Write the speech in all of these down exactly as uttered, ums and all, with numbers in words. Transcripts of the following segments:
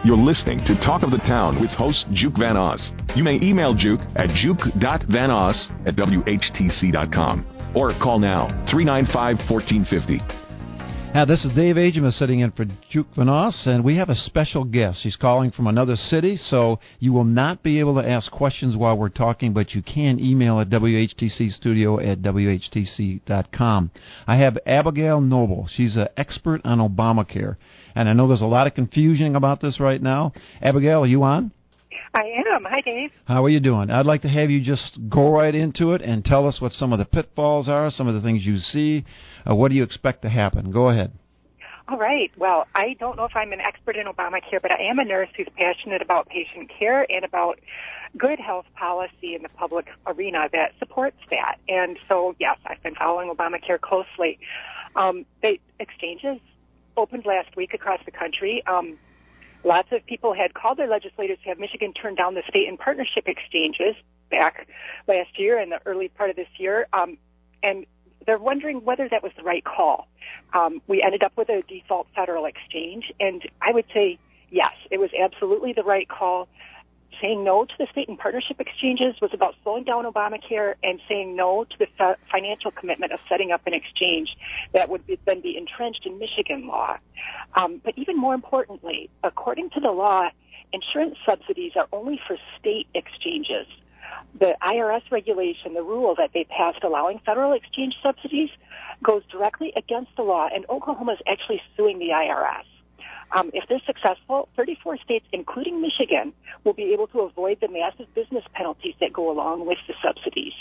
You're listening to Talk of the Town with host Juke Van Oss. You may email Juke at juke dot van oss at w h t c dot com or call now, three nine five, one four five zero. Now, this is Dave Agema sitting in for Juke Van Oss, and we have a special guest. He's calling from another city, so you will not be able to ask questions while we're talking, but you can email at w h t c studio at w h t c dot com. I have Abigail Noble. She's an expert on Obamacare, and I know there's a lot of confusion about this right now. Abigail, are you on? I am. Hi, Dave. How are you doing? I'd like to have you just go right into it and tell us what some of the pitfalls are, some of the things you see. Uh, what do you expect to happen? Go ahead. All right. Well, I don't know if I'm an expert in Obamacare, but I am a nurse who's passionate about patient care and about good health policy in the public arena that supports that. And so, yes, I've been following Obamacare closely. Um, the exchanges opened last week across the country. Um, Lots of people had called their legislators to have Michigan turn down the state and partnership exchanges back last year and the early part of this year, um, and they're wondering whether that was the right call. Um, we ended up with a default federal exchange, and I would say, yes, it was absolutely the right call. Saying no to the state and partnership exchanges was about slowing down Obamacare, and saying no to the financial commitment of setting up an exchange that would be, then be entrenched in Michigan law. Um, but even more importantly, according to the law, insurance subsidies are only for state exchanges. The I R S regulation, the rule that they passed allowing federal exchange subsidies, goes directly against the law, and Oklahoma is actually suing the I R S. Um, if they're successful, thirty-four states, including Michigan, will be able to avoid the massive business penalties that go along with the subsidies.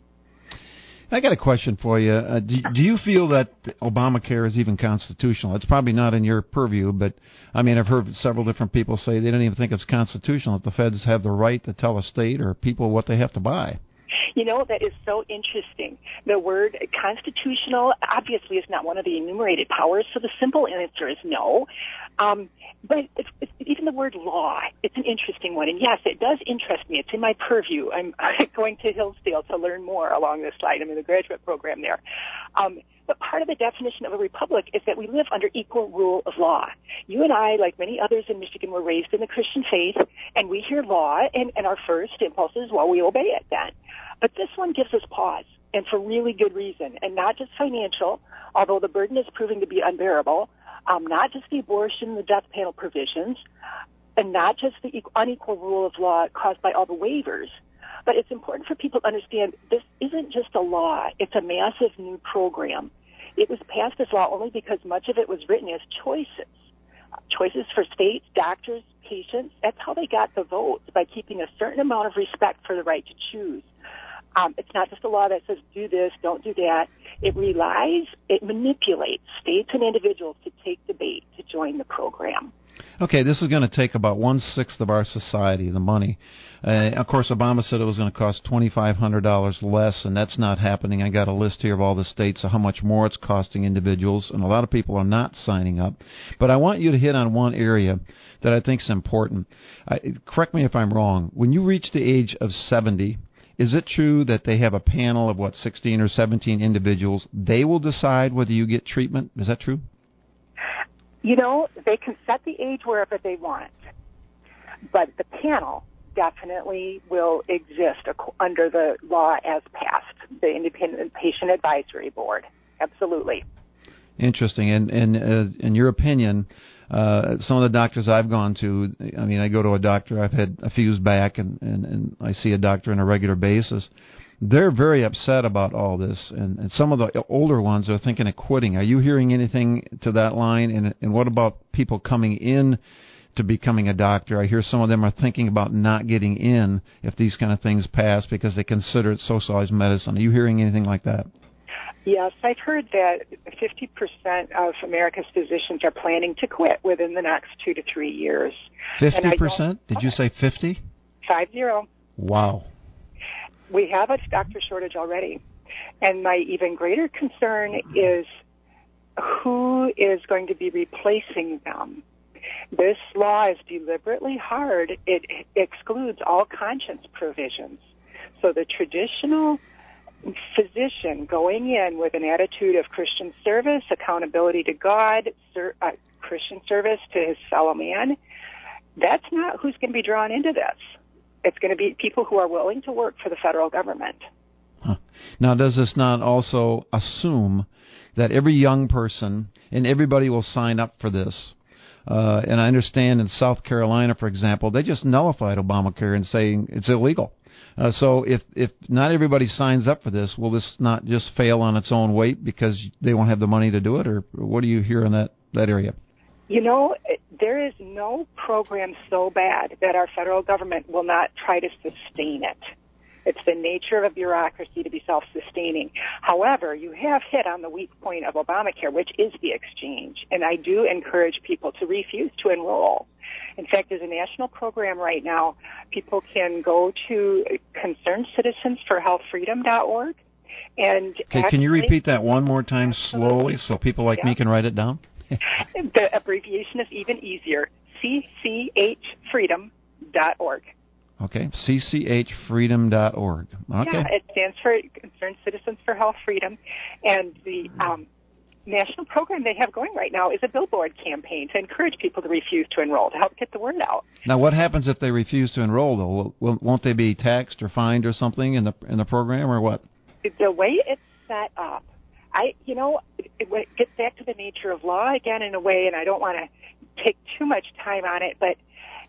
I got a question for you. Uh, do, do you feel that Obamacare is even constitutional? It's probably not in your purview, but, I mean, I've heard several different people say they don't even think it's constitutional, that the feds have the right to tell a state or people what they have to buy. You know, that is so interesting. The word constitutional obviously is not one of the enumerated powers, so the simple answer is no. Um, but it's, it's, even the word law, it's an interesting one. And yes, it does interest me. It's in my purview. I'm going to Hillsdale to learn more along this line. I'm in the graduate program there. Um, but part of the definition of a republic is that we live under equal rule of law. You and I, like many others in Michigan, were raised in the Christian faith, and we hear law, and, and our first impulse is, well, we obey it then. But this one gives us pause, and for really good reason, and not just financial, although the burden is proving to be unbearable, um, not just the abortion, the death panel provisions, and not just the unequal rule of law caused by all the waivers. But it's important for people to understand this isn't just a law. It's a massive new program. It was passed as law only because much of it was written as choices. Choices for states, doctors, patients. That's how they got the votes, by keeping a certain amount of respect for the right to choose. Um, it's not just a law that says do this, don't do that. It relies, it manipulates states and individuals to take the bait to join the program. Okay, this is going to take about one-sixth of our society, the money. Uh, of course, Obama said it was going to cost two thousand five hundred dollars less, and that's not happening. I got a list here of all the states of how much more it's costing individuals, and a lot of people are not signing up. But I want you to hit on one area that I think is important. I, correct me if I'm wrong. When you reach the age of seventy, is it true that they have a panel of, what, sixteen or seventeen individuals? They will decide whether you get treatment? Is that true? You know, they can set the age wherever they want, but the panel definitely will exist under the law as passed, the Independent Patient Advisory Board. Absolutely. Interesting. And, and uh, in your opinion, uh, some of the doctors I've gone to, I mean, I go to a doctor, I've had a fuse back, and, and, and I see a doctor on a regular basis. They're very upset about all this, and, and some of the older ones are thinking of quitting. Are you hearing anything to that line? And, and what about people coming in to becoming a doctor? I hear some of them are thinking about not getting in if these kind of things pass because they consider it socialized medicine. Are you hearing anything like that? Yes, I've heard that fifty percent of America's physicians are planning to quit within the next two to three years. fifty percent? Did you say fifty? Five zero. Wow. We have a doctor shortage already. And my even greater concern is who is going to be replacing them. This law is deliberately hard. It excludes all conscience provisions. So the traditional physician going in with an attitude of Christian service, accountability to God, ser- uh, Christian service to his fellow man, that's not who's going to be drawn into this. It's going to be people who are willing to work for the federal government. Huh. Now, does this not also assume that every young person and everybody will sign up for this? Uh, and I understand in South Carolina, for example, they just nullified Obamacare and saying it's illegal. Uh, so if, if not everybody signs up for this, will this not just fail on its own weight because they won't have the money to do it? Or what do you hear in that, that area? You know, there is no program so bad that our federal government will not try to sustain it. It's the nature of a bureaucracy to be self-sustaining. However, you have hit on the weak point of Obamacare, which is the exchange. And I do encourage people to refuse to enroll. In fact, there's a national program right now. People can go to concerned citizens for health freedom dot org. And okay, can you repeat that one more time slowly so people like yeah. me can write it down? The abbreviation is even easier, C C H freedom dot org. Okay, C C H freedom dot org. Okay. Yeah, it stands for Concerned Citizens for Health Freedom. And the um, national program they have going right now is a billboard campaign to encourage people to refuse to enroll, to help get the word out. Now, what happens if they refuse to enroll, though? Will, will, won't they be taxed or fined or something in the in the program, or what? The way it's set up, I, you know, it, it gets back to the nature of law again in a way, and I don't want to take too much time on it, but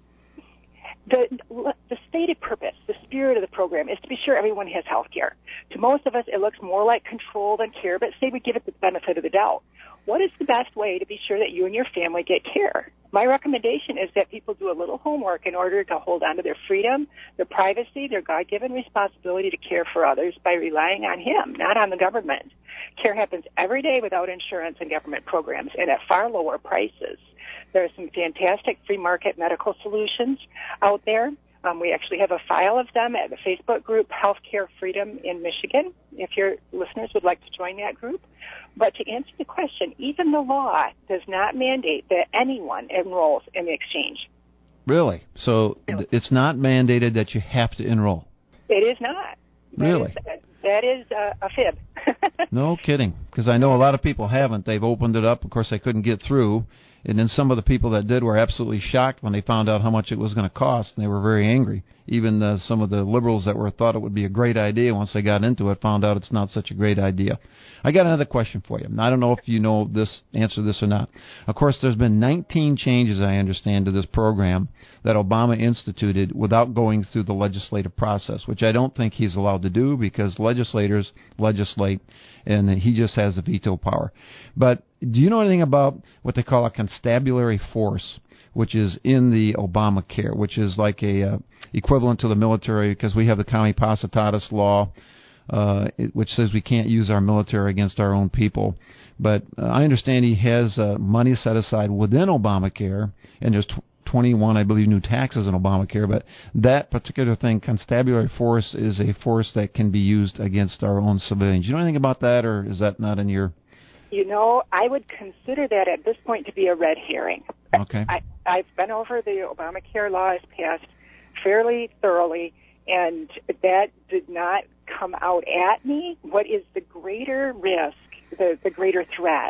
the the stated purpose, the spirit of the program is to be sure everyone has health care. To most of us, it looks more like control than care, but say we give it the benefit of the doubt. What is the best way to be sure that you and your family get care? My recommendation is that people do a little homework in order to hold on to their freedom, their privacy, their God-given responsibility to care for others by relying on Him, not on the government. Care happens every day without insurance and government programs and at far lower prices. There are some fantastic free market medical solutions out there. Um, we actually have a file of them at the Facebook group Healthcare Freedom in Michigan, if your listeners would like to join that group. But to answer the question, even the law does not mandate that anyone enrolls in the exchange. Really? So th- it's not mandated that you have to enroll? It is not. That really? Is, that is a, a fib. No kidding, because I know a lot of people haven't. They've opened it up. Of course, they couldn't get through. And then some of the people that did were absolutely shocked when they found out how much it was going to cost, and they were very angry. Even uh, some of the liberals that were thought it would be a great idea, once they got into it, found out it's not such a great idea. I got another question for you. I don't know if you know this answer this or not. Of course, there's been nineteen changes, I understand, to this program that Obama instituted without going through the legislative process, which I don't think he's allowed to do because legislators legislate, and he just has the veto power. But do you know anything about what they call a constabulary force, which is in the Obamacare, which is like a uh, equivalent to the military, because we have the Comipacitatis law, uh, it, which says we can't use our military against our own people. But uh, I understand he has uh, money set aside within Obamacare, and there's tw- twenty-one, I believe, new taxes in Obamacare. But that particular thing, constabulary force, is a force that can be used against our own civilians. Do you know anything about that, or is that not in your... You know, I would consider that at this point to be a red herring. Okay. I, I've been over the Obamacare laws passed fairly thoroughly, and that did not come out at me. What is the greater risk, the, the greater threat,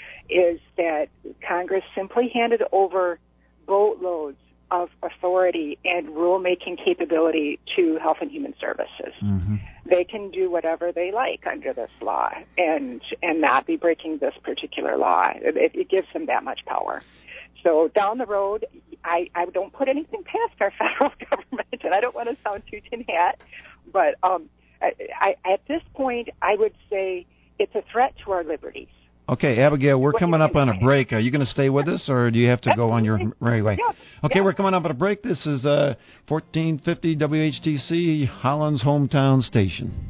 is that Congress simply handed over boatloads of authority and rule-making capability to Health and Human Services. Mm-hmm. They can do whatever they like under this law and and not be breaking this particular law. It, it gives them that much power. So down the road, I, I don't put anything past our federal government, and I don't want to sound too tin hat, but um, I, I, at this point, I would say it's a threat to our liberties. Okay, Abigail, we're coming up on a break. Are you going to stay with us, or do you have to go on your merry way? Okay, we're coming up on a break. This is uh, fourteen fifty W H T C, Holland's hometown station.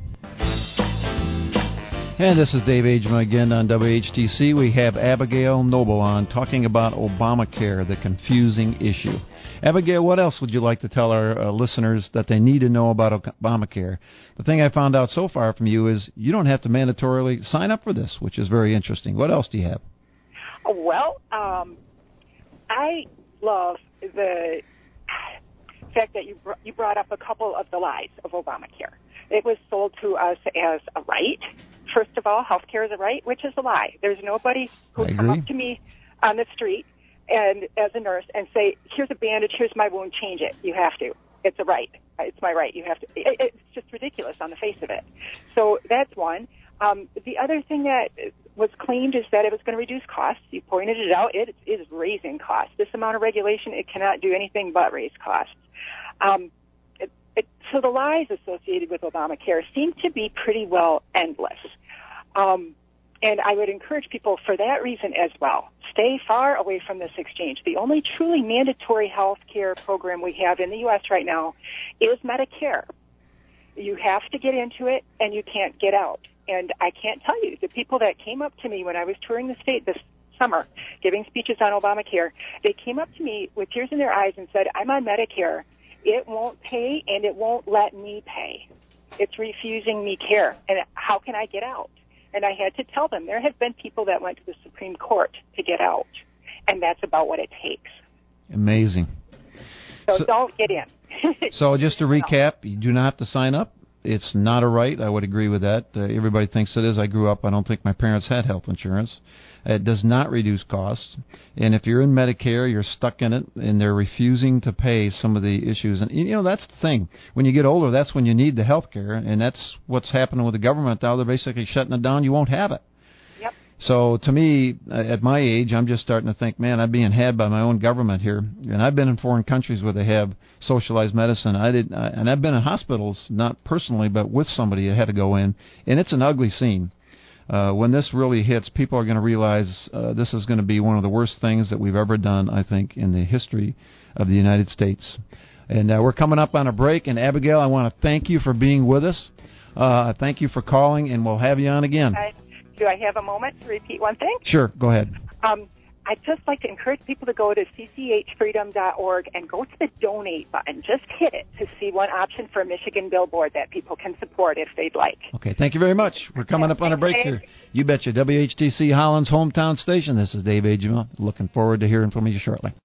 And this is Dave Ageman again on W H T C. We have Abigail Noble on talking about Obamacare, the confusing issue. Abigail, what else would you like to tell our uh, listeners that they need to know about Obamacare? The thing I found out so far from you is you don't have to mandatorily sign up for this, which is very interesting. What else do you have? Well, um, I love the fact that you br- you brought up a couple of the lies of Obamacare. It was sold to us as a right. First of all, health care is a right, which is a lie. There's nobody who come up to me on the street and as a nurse and say, here's a bandage, here's my wound, change it. You have to. It's a right. It's my right. You have to. It, it's just ridiculous on the face of it. So that's one. Um, the other thing that was claimed is that it was going to reduce costs. You pointed it out. It is raising costs. This amount of regulation, it cannot do anything but raise costs. Um, it, it, so the lies associated with Obamacare seem to be pretty well endless. Um, and I would encourage people for that reason as well. Stay far away from this exchange. The only truly mandatory health care program we have in the U S right now is Medicare. You have to get into it, and you can't get out. And I can't tell you, the people that came up to me when I was touring the state this summer, giving speeches on Obamacare, they came up to me with tears in their eyes and said, I'm on Medicare. It won't pay, and it won't let me pay. It's refusing me care. And how can I get out? And I had to tell them there have been people that went to the Supreme Court to get out, and that's about what it takes. Amazing. So, so don't get in. So just to recap, you do not have to sign up. It's not a right. I would agree with that. Uh, everybody thinks it is. I grew up. I don't think my parents had health insurance. It does not reduce costs. And if you're in Medicare, you're stuck in it, and they're refusing to pay some of the issues. And, you know, that's the thing. When you get older, that's when you need the health care, and that's what's happening with the government now. They're basically shutting it down. You won't have it. Yep. So to me, at my age, I'm just starting to think, man, I'm being had by my own government here. And I've been in foreign countries where they have socialized medicine. I did, and I've been in hospitals, not personally, but with somebody that had to go in, and it's an ugly scene. Uh, when this really hits, people are going to realize uh, this is going to be one of the worst things that we've ever done, I think, in the history of the United States. And uh, we're coming up on a break. And, Abigail, I want to thank you for being with us. Uh, thank you for calling, and we'll have you on again. I, do I have a moment to repeat one thing? Sure, go ahead. Um, I'd just like to encourage people to go to c c h freedom dot org and go to the donate button. Just hit it to see one option for a Michigan billboard that people can support if they'd like. Okay, thank you very much. We're coming up on a break here. You betcha. W H T C Holland's hometown station. This is Dave Agema. Looking forward to hearing from you shortly.